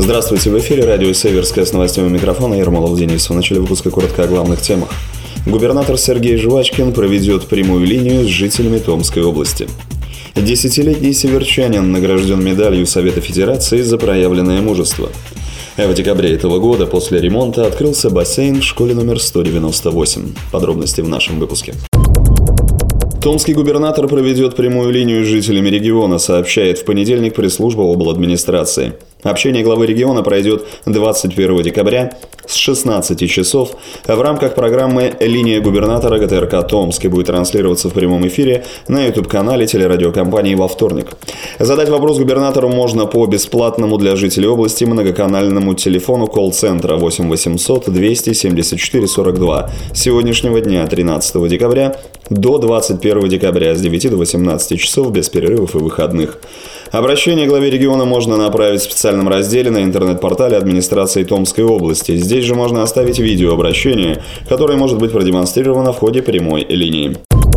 Здравствуйте, в эфире радио «Северская» с новостями микрофона Ермолов Денис. В начале выпуска коротко о главных темах. Губернатор Сергей Жвачкин проведет прямую линию с жителями Томской области. 10-летний северчанин награжден медалью Совета Федерации за проявленное мужество. В декабре этого года после ремонта открылся бассейн в школе номер 198. Подробности в нашем выпуске. Томский губернатор проведет прямую линию с жителями региона, сообщает в понедельник пресс-служба обладминистрации. Общение главы региона пройдет 21 декабря с 16 часов. В рамках программы «Линия губернатора» ГТРК Томск будет транслироваться в прямом эфире на YouTube-канале телерадиокомпании во вторник. Задать вопрос губернатору можно по бесплатному для жителей области многоканальному телефону колл-центра 8 800 274 42 с сегодняшнего дня, 13 декабря, до 21 декабря с 9 до 18 часов без перерывов и выходных. Обращение главе региона можно направить в специальном разделе на интернет-портале администрации Томской области. Здесь же можно оставить видеообращение, которое может быть продемонстрировано в ходе прямой линии.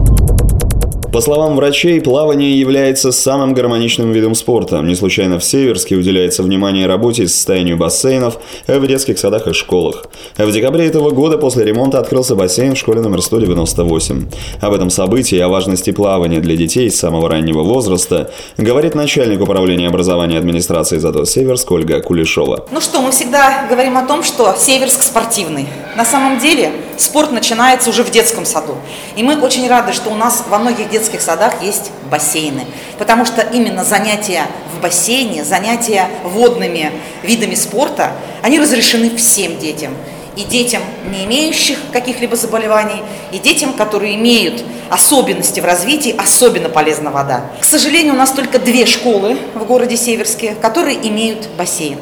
По словам врачей, плавание является самым гармоничным видом спорта. Не случайно в Северске уделяется внимание работе и состоянию бассейнов в детских садах и школах. В декабре этого года после ремонта открылся бассейн в школе номер 198. Об этом событии и о важности плавания для детей с самого раннего возраста говорит начальник управления образования администрации ЗАТО Северск Ольга Кулешова. Мы всегда говорим о том, что Северск спортивный. На самом деле спорт начинается уже в детском саду. И мы очень рады, что у нас во многих детских садах есть бассейны, потому что именно занятия в бассейне, занятия водными видами спорта, они разрешены всем детям. И детям, не имеющих каких-либо заболеваний, и детям, которые имеют особенности в развитии, особенно полезна вода. К сожалению, у нас только 2 школы в городе Северске, которые имеют бассейн.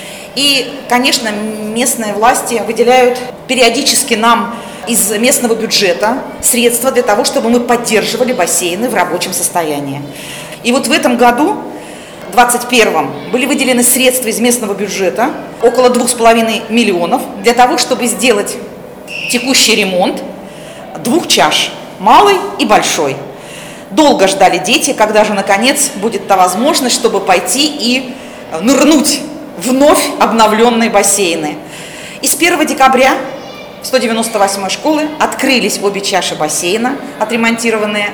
И, конечно, местные власти выделяют периодически нам из местного бюджета средства для того, чтобы мы поддерживали бассейны в рабочем состоянии. И вот в этом году, в 2021, были выделены средства из местного бюджета, около 2,5 миллионов, для того, чтобы сделать текущий ремонт 2 чаш, малой и большой. Долго ждали дети, когда же, наконец, будет та возможность, чтобы пойти и нырнуть в вновь обновленные бассейны. И с 1 декабря в 198-й школы открылись обе чаши бассейна, отремонтированные.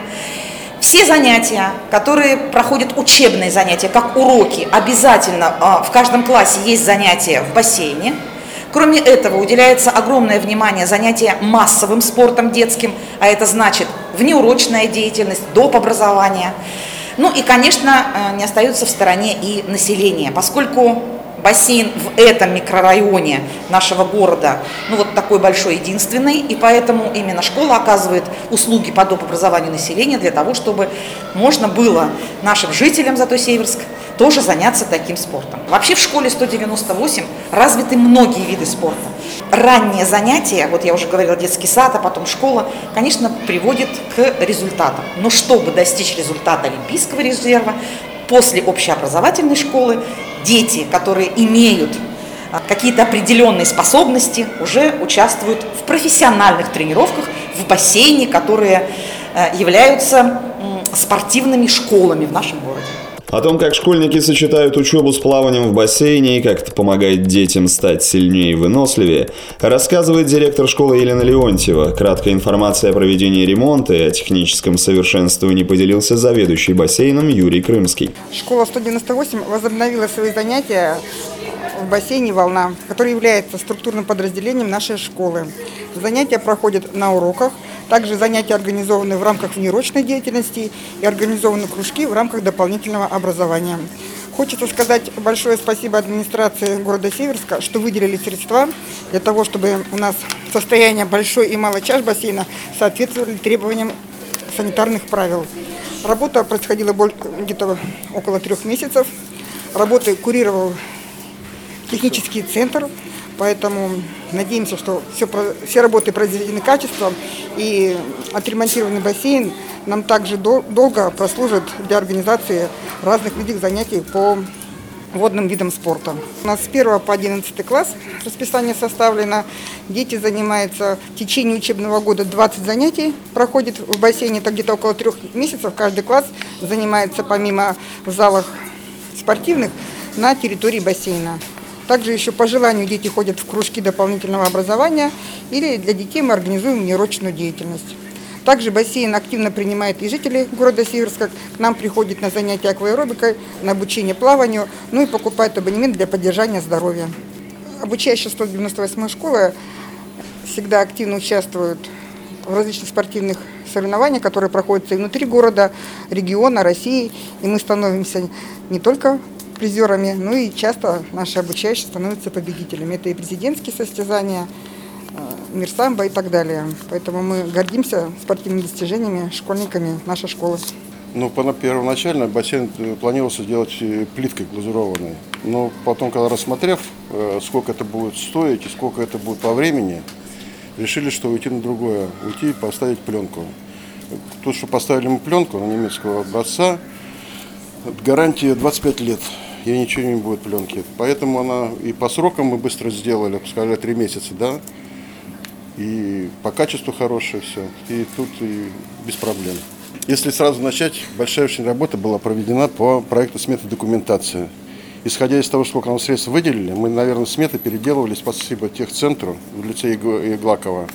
Все занятия, которые проходят учебные занятия, как уроки, обязательно в каждом классе есть занятия в бассейне. Кроме этого, уделяется огромное внимание занятиям массовым спортом детским, а это значит внеурочная деятельность, доп. Образование. И, конечно, не остается в стороне и население, поскольку бассейн в этом микрорайоне нашего города, такой большой, единственный, и поэтому именно школа оказывает услуги по доп. Образованию населения для того, чтобы можно было нашим жителям ЗАТО Северск тоже заняться таким спортом. Вообще в школе 198 развиты многие виды спорта. Ранние занятия, я уже говорила, детский сад, а потом школа, конечно, приводит к результатам. Но чтобы достичь результата олимпийского резерва, после общеобразовательной школы дети, которые имеют какие-то определенные способности, уже участвуют в профессиональных тренировках в бассейне, которые являются спортивными школами в нашем городе. О том, как школьники сочетают учебу с плаванием в бассейне и как это помогает детям стать сильнее и выносливее, рассказывает директор школы Елена Леонтьева. Краткая информация о проведении ремонта и о техническом совершенствовании поделился заведующий бассейном Юрий Крымский. Школа 198 возобновила свои занятия в бассейне «Волна», который является структурным подразделением нашей школы. Занятия проходят на уроках. Также занятия организованы в рамках внеурочной деятельности и организованы кружки в рамках дополнительного образования. Хочется сказать большое спасибо администрации города Северска, что выделили средства для того, чтобы у нас состояние большой и малой чаш бассейна соответствовали требованиям санитарных правил. Работа происходила где-то около 3 месяцев. Работы курировал технический центр. Поэтому надеемся, что все работы произведены качеством, и отремонтированный бассейн нам также долго прослужит для организации разных видов занятий по водным видам спорта. У нас с 1 по 11 класс расписание составлено. Дети занимаются в течение учебного года 20 занятий, проходит в бассейне, это где-то около 3 месяцев. Каждый класс занимается помимо в залах спортивных на территории бассейна. Также еще по желанию дети ходят в кружки дополнительного образования или для детей мы организуем неурочную деятельность. Также бассейн активно принимает и жители города Северска. К нам приходят на занятия акваэробикой, на обучение плаванию, ну и покупают абонемент для поддержания здоровья. Обучающие 198-й школы всегда активно участвуют в различных спортивных соревнованиях, которые проходят и внутри города, региона, России. И мы становимся не только призерами, но и часто наши обучающие становятся победителями. Это и президентские состязания, мир самбо и так далее. Поэтому мы гордимся спортивными достижениями школьниками нашей школы. Первоначально бассейн планировался делать плиткой глазурованной. Но потом, когда рассмотрев, сколько это будет стоить и сколько это будет по времени, решили, что уйти на другое. Уйти и поставить пленку. Тут, что поставили мы пленку на немецкого образца, гарантия 25 лет. Ей ничего не будет пленки. Поэтому она и по срокам мы быстро сделали, сказали 3 месяца, да. И по качеству хорошее все. И тут и без проблем. Если сразу начать, большая очень работа была проведена по проекту сметы документации. Исходя из того, сколько нам средств выделили, мы, наверное, сметы переделывали, спасибо техцентру в лице Иглакова.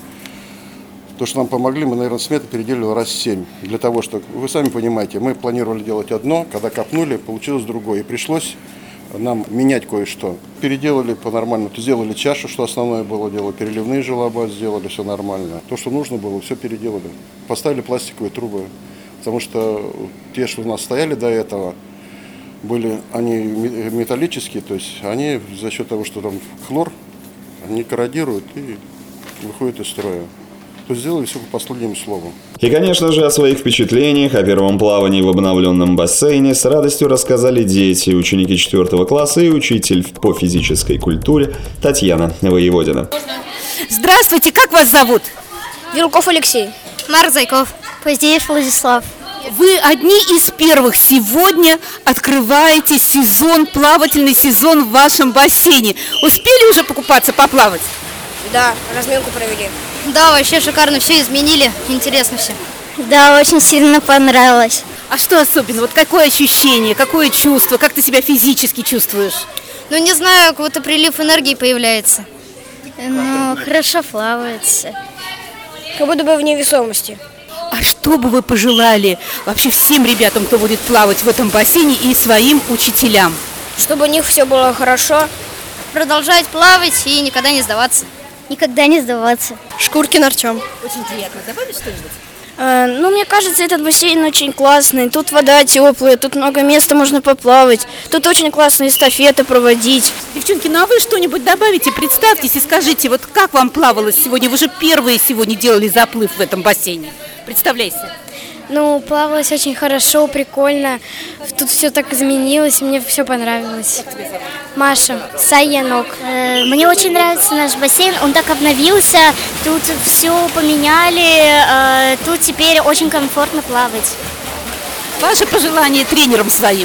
То, что нам помогли, мы, наверное, сметы переделали раз 7. Для того, что, вы сами понимаете, мы планировали делать одно, когда копнули, получилось другое. И пришлось нам менять кое-что. Переделали по-нормальному, сделали чашу, что основное было дело, переливные желоба сделали, все нормально. То, что нужно было, все переделали. Поставили пластиковые трубы, потому что те, что у нас стояли до этого, были они металлические, то есть они за счет того, что там хлор, они корродируют и выходят из строя. То есть сделали все по последнему слову. И, конечно же, о своих впечатлениях о первом плавании в обновленном бассейне с радостью рассказали дети, ученики 4 класса и учитель по физической культуре Татьяна Воеводина. Здравствуйте, как вас зовут? Вилков Алексей. Марк Зайков. Поздеев Владислав. Вы одни из первых сегодня открываете сезон, плавательный сезон в вашем бассейне. Успели уже покупаться, поплавать? Да, разминку провели. Да, вообще шикарно, все изменили, интересно все. Да, очень сильно понравилось. А что особенно? Вот какое ощущение, какое чувство, как ты себя физически чувствуешь? Ну, не знаю, какой-то прилив энергии появляется. Ну, хорошо плавается. Как будто бы в невесомости. А что бы вы пожелали вообще всем ребятам, кто будет плавать в этом бассейне, и своим учителям? Чтобы у них все было хорошо. Продолжать плавать и никогда не сдаваться. Никогда не сдаваться. Шкуркин Артем. Очень приятно. Добавить что-нибудь? Ну, мне кажется, этот бассейн очень классный. Тут вода теплая, тут много места можно поплавать. Тут очень классные эстафеты проводить. Девчонки, ну а вы что-нибудь добавите? Представьтесь и скажите, вот как вам плавалось сегодня? Вы же первые сегодня делали заплыв в этом бассейне. Представляйся. Ну, плавалось очень хорошо, прикольно. Тут все так изменилось, мне все понравилось. Маша, Саянок. Мне очень нравится наш бассейн, он так обновился, тут все поменяли, тут теперь очень комфортно плавать. Ваше пожелание тренерам своим?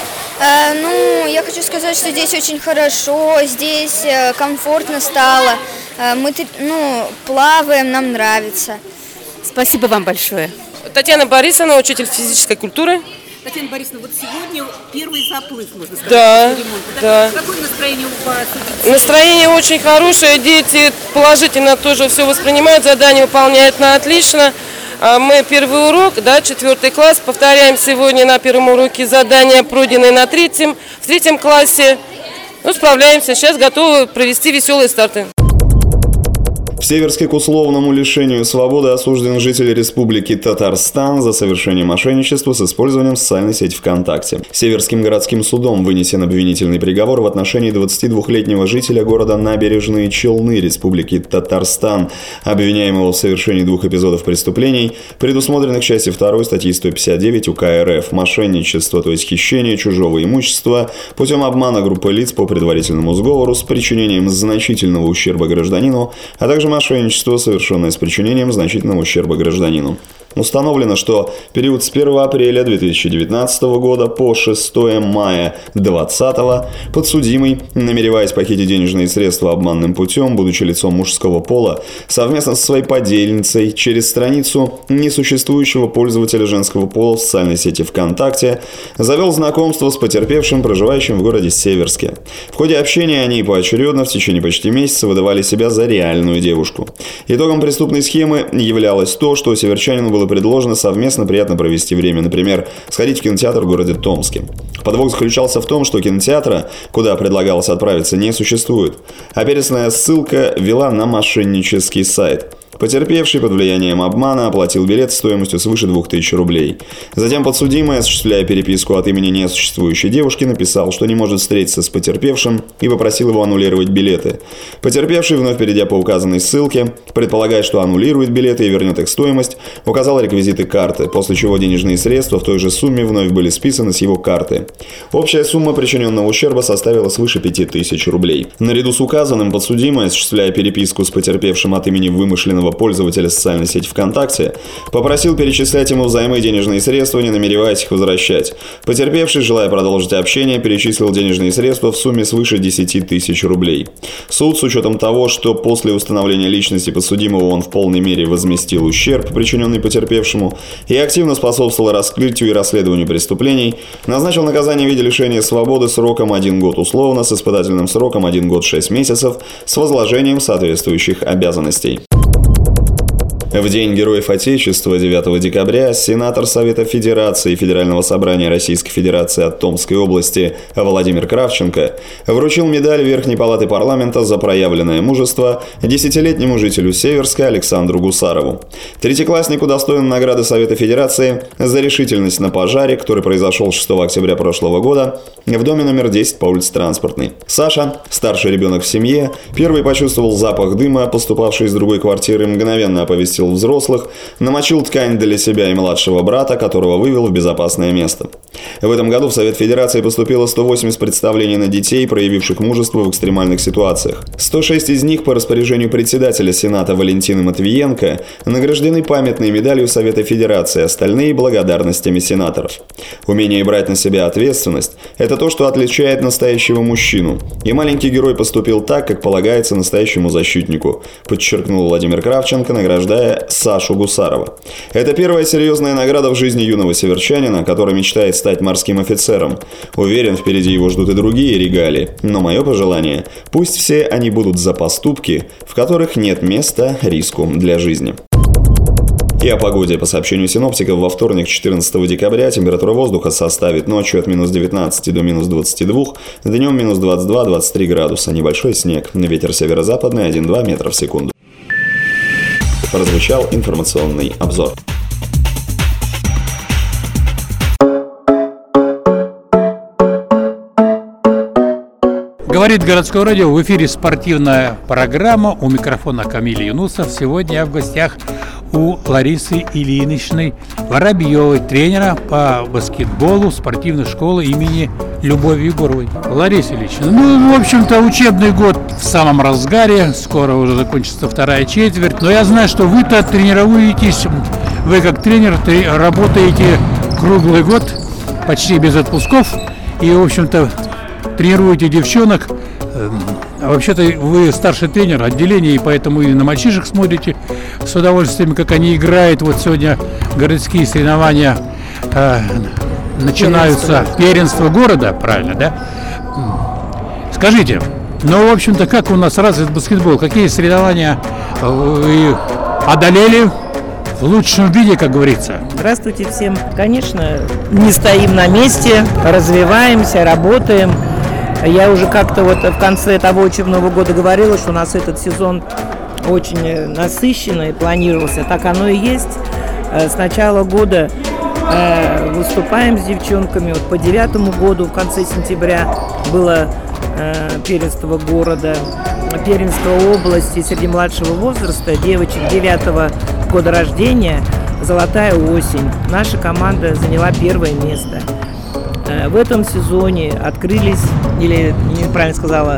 Ну, я хочу сказать, что здесь очень хорошо, здесь комфортно стало. Мы плаваем, нам нравится. Спасибо вам большое. Татьяна Борисовна, учитель физической культуры. Татьяна Борисовна, вот сегодня первый заплыв, можно сказать. Да, да. Какое настроение у вас? Настроение очень хорошее, дети положительно тоже все воспринимают, задание выполняют на отлично. Мы первый урок, да, 4 класс, повторяем сегодня на первом уроке задания, пройденные в 3 классе. Ну, справляемся, сейчас готовы провести веселые старты. В Северске к условному лишению свободы осужден житель Республики Татарстан за совершение мошенничества с использованием социальной сети ВКонтакте. Северским городским судом вынесен обвинительный приговор в отношении 22-летнего жителя города Набережные Челны Республики Татарстан, обвиняемого в совершении 2 эпизодов преступлений, предусмотренных частью 2 статьи 159 УК РФ «Мошенничество», то есть хищение чужого имущества путем обмана группы лиц по предварительному сговору с причинением значительного ущерба гражданину, а также мошенничество, совершенное с причинением значительного ущерба гражданину. Установлено, что период с 1 апреля 2019 года по 6 мая 2020 подсудимый, намереваясь похитить денежные средства обманным путем, будучи лицом мужского пола, совместно со своей подельницей через страницу несуществующего пользователя женского пола в социальной сети ВКонтакте завел знакомство с потерпевшим, проживающим в городе Северске. В ходе общения они поочередно в течение почти месяца выдавали себя за реальную девушку. Итогом преступной схемы являлось то, что северчанину было предложено совместно приятно провести время, например, сходить в кинотеатр в городе Томске. Подвох заключался в том, что кинотеатра, куда предлагалось отправиться, не существует, а перечисленная ссылка вела на мошеннический сайт. Потерпевший под влиянием обмана оплатил билет стоимостью свыше 2000 рублей. Затем подсудимый, осуществляя переписку от имени несуществующей девушки, написал, что не может встретиться с потерпевшим и попросил его аннулировать билеты. Потерпевший, вновь перейдя по указанной ссылке, предполагая, что аннулирует билеты и вернет их стоимость, указал реквизиты карты, после чего денежные средства в той же сумме вновь были списаны с его карты. Общая сумма причиненного ущерба составила свыше 5000 рублей. Наряду с указанным подсудимый, осуществляя переписку с потерпевшим от имени вымышленного пользователя социальной сети ВКонтакте, попросил перечислять ему взаймы денежные средства, не намереваясь их возвращать. Потерпевший, желая продолжить общение, перечислил денежные средства в сумме свыше 10 тысяч рублей. Суд, с учетом того, что после установления личности подсудимого он в полной мере возместил ущерб, причиненный потерпевшему, и активно способствовал раскрытию и расследованию преступлений, назначил наказание в виде лишения свободы сроком 1 год условно с испытательным сроком 1 год 6 месяцев с возложением соответствующих обязанностей. В День Героев Отечества 9 декабря сенатор Совета Федерации и Федерального собрания Российской Федерации от Томской области Владимир Кравченко вручил медаль Верхней Палаты парламента за проявленное мужество 10-летнему жителю Северска Александру Гусарову. Третьеклассник удостоен награды Совета Федерации за решительность на пожаре, который произошел 6 октября прошлого года в доме номер 10 по улице Транспортной. Саша, старший ребенок в семье, первый почувствовал запах дыма, поступавший из другой квартиры, мгновенно оповестил взрослых, намочил ткань для себя и младшего брата, которого вывел в безопасное место. В этом году в Совет Федерации поступило 180 представлений на детей, проявивших мужество в экстремальных ситуациях. 106 из них по распоряжению председателя Сената Валентины Матвиенко награждены памятной медалью Совета Федерации, остальные – благодарностями сенаторов. Умение брать на себя ответственность – это то, что отличает настоящего мужчину. И маленький герой поступил так, как полагается настоящему защитнику, подчеркнул Владимир Кравченко, награждая Сашу Гусарова. Это первая серьезная награда в жизни юного северчанина, который мечтает стать морским офицером. Уверен, впереди его ждут и другие регалии. Но мое пожелание – пусть все они будут за поступки, в которых нет места риску для жизни. И о погоде. По сообщению синоптиков, во вторник, 14 декабря, температура воздуха составит ночью от минус 19 до минус 22, днем минус 22-23 градуса. Небольшой снег. Ветер северо-западный 1-2 метра в секунду. Прозвучал информационный обзор. Говорит городское радио, в эфире спортивная программа. У микрофона Камиль Юнусов. Сегодня я в гостях у Ларисы Ильиничны Воробьевой, тренера по баскетболу спортивной школы имени Любови Егоровой. Лариса Ильинична, в общем-то, учебный год в самом разгаре, скоро уже закончится вторая четверть, но я знаю, что вы-то тренируетесь, вы как тренер работаете круглый год, почти без отпусков, и, в общем-то, тренируете девчонок. А вообще-то вы старший тренер отделения, и поэтому и на мальчишек смотрите с удовольствием, как они играют. Вот сегодня городские соревнования начинаются, первенство города, правильно, да? Скажите, в общем-то, как у нас развит баскетбол? Какие соревнования вы одолели в лучшем виде, как говорится? Здравствуйте всем. Конечно, не стоим на месте, развиваемся, работаем. Я уже как-то вот в конце того учебного года говорила, что у нас этот сезон очень насыщенный планировался. Так оно и есть. С начала года выступаем с девчонками. Вот по 9-му году в конце сентября было первенство города, первенство области среди младшего возраста, девочек 9-го года рождения, «Золотая осень». Наша команда заняла первое место. В этом сезоне открылись, или неправильно сказала,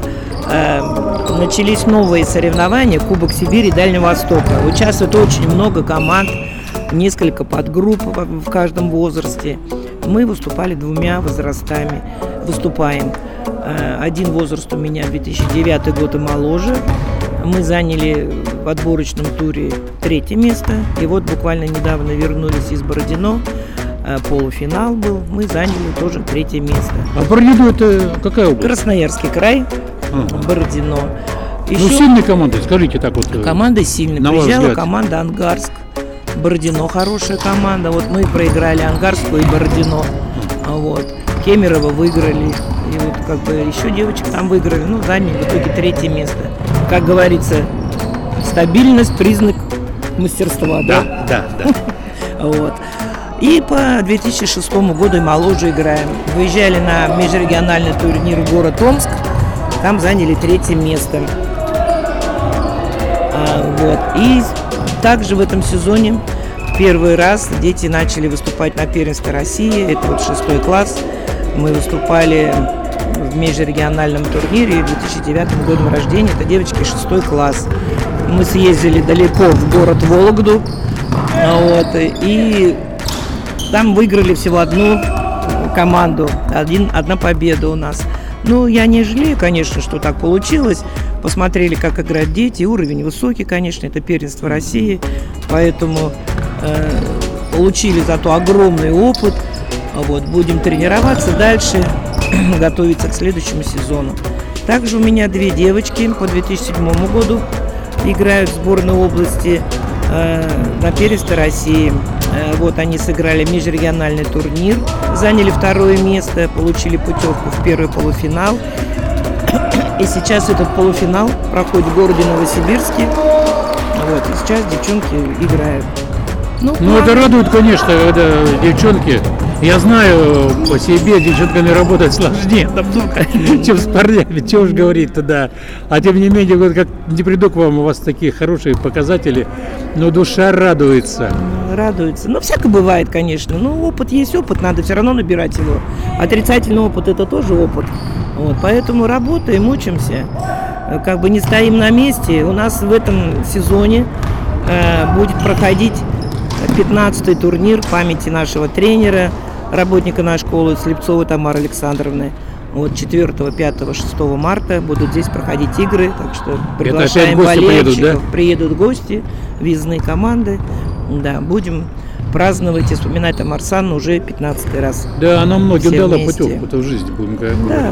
начались новые соревнования Кубок Сибири и Дальнего Востока. Участвует очень много команд несколько подгрупп в каждом возрасте. Мы выступали 2 возрастами. Выступаем. Один возраст у меня 2009 год и моложе. Мы заняли в отборочном туре 3 место. И вот буквально недавно вернулись из Бородино. Полуфинал был. Мы заняли тоже 3 место. А Бородино это какая область? Красноярский край. Бородино. Ну, сильная команда, скажите так вот. Команда сильная. Приезжала команда Ангарск. Бородино хорошая команда. Вот мы проиграли Ангарскую и Бородино. Вот. Кемерово выиграли. И вот как бы еще девочек там выиграли. Ну, заняли в итоге 3 место. Как говорится, стабильность – признак мастерства. Да. Вот. И по 2006 году и моложе играем. Выезжали на межрегиональный турнир в город Омск. Там заняли 3 место. Вот. И также в этом сезоне первый раз дети начали выступать на первенстве России. Это вот 6 класс. Мы выступали в межрегиональном турнире в 2009 году рождения. Это девочки 6 класс. Мы съездили далеко в город Вологду. Вот. И там выиграли всего 1 команду. Одна победа у нас. Ну, я не жалею, конечно, что так получилось. Посмотрели, как играют дети. Уровень высокий, конечно, это первенство России. Поэтому получили зато огромный опыт. Вот, будем тренироваться дальше, готовиться к следующему сезону. Также у меня 2 девочки по 2007 году играют в сборной области на первенстве России. Вот они сыграли межрегиональный турнир, заняли 2 место, получили путевку в первый полуфинал. И сейчас этот полуфинал проходит в городе Новосибирске. Вот, и сейчас девчонки играют. Ну, это радует, конечно, когда девчонки. Я знаю по себе, девчонками работать сложнее намного, чем с парнями, чего уж говорить-то, да. А тем не менее, вот как не приду к вам, у вас такие хорошие показатели, но душа радуется. Радуется. Ну, всякое бывает, конечно. Ну, опыт есть опыт, надо все равно набирать его. Отрицательный опыт – это тоже опыт. Вот, поэтому работаем, учимся, как бы не стоим на месте. У нас в этом сезоне будет проходить 15-й турнир памяти нашего тренера, работника нашей школы Слепцовой Тамары Александровны. Вот 4, 5, 6 марта будут здесь проходить игры, так что приглашаем болельщиков. Приедут гости, въездные команды. Да, будем праздновать и вспоминать Тамару Александровну уже 15-й раз. Да, она многим дала путевку-то в жизни, будем говорить. Да.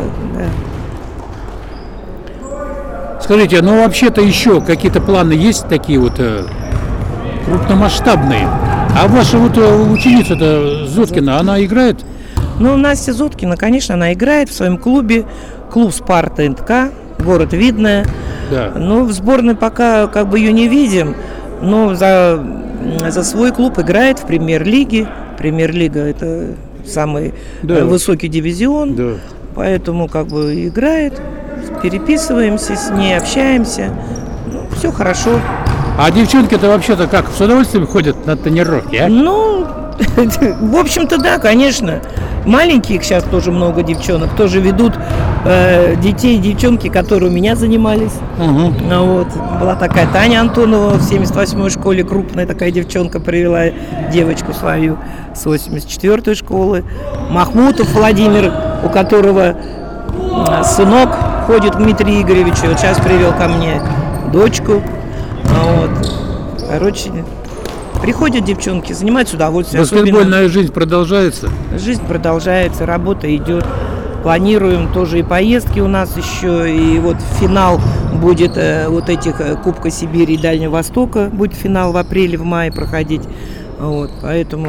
Скажите, ну вообще-то еще какие-то планы есть такие вот крупномасштабные? А ваша вот ученица-то Зоткина, она играет? Ну, Настя Зоткина, конечно, она играет в своем клубе. Клуб «Спарта НТК», город Видное. Да. Но в сборной пока как бы ее не видим. Но за свой клуб играет в премьер-лиге. Премьер-лига – это самый высокий дивизион. Да. Поэтому как бы играет, переписываемся с ней, общаемся. Ну, все хорошо. А девчонки-то вообще-то как, с удовольствием ходят на тренировки, а? Ну, в общем-то, да, конечно. Маленьких сейчас тоже много девчонок, тоже ведут детей и девчонки, которые у меня занимались. Вот. Была такая Таня Антонова в 78-й школе, крупная такая девчонка, привела девочку свою с 84-й школы. Махмутов Владимир, у которого сынок ходит к Дмитрию Игоревичу, вот сейчас привел ко мне дочку. Вот. Короче, приходят девчонки, занимаются удовольствием. Баскетбольная жизнь продолжается? Жизнь продолжается, работа идет. Планируем тоже и поездки у нас еще. И вот финал будет вот этих Кубка Сибири и Дальнего Востока. Будет финал в апреле, в мае проходить. Вот. Поэтому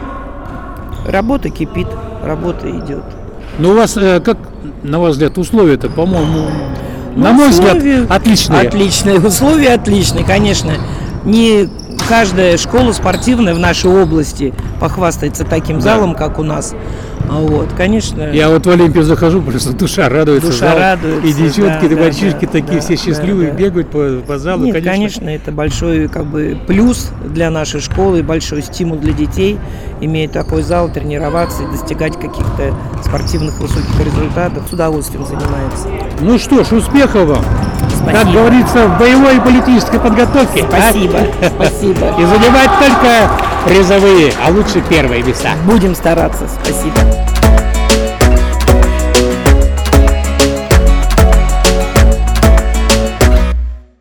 работа кипит, работа идет. Ну у вас, как на ваш взгляд, условия-то, по-моему, на мой взгляд, отличные. Отличные, условия отличные, конечно. Не каждая школа спортивная в нашей области похвастается таким залом, как у нас. Вот, конечно. Я вот в Олимпию захожу, просто душа радуется. Душа радуется. И девчонки, и мальчишки такие все счастливые, бегают по залу. Нет, конечно, это большой как бы плюс для нашей школы, большой стимул для детей, иметь такой зал, тренироваться и достигать каких-то спортивных высоких результатов. С удовольствием занимаемся. Ну что ж, успехов вам! Спасибо. Как говорится, в боевой и политической подготовке. Спасибо, спасибо. И занимать только призовые, а лучше первые места. Будем стараться. Спасибо.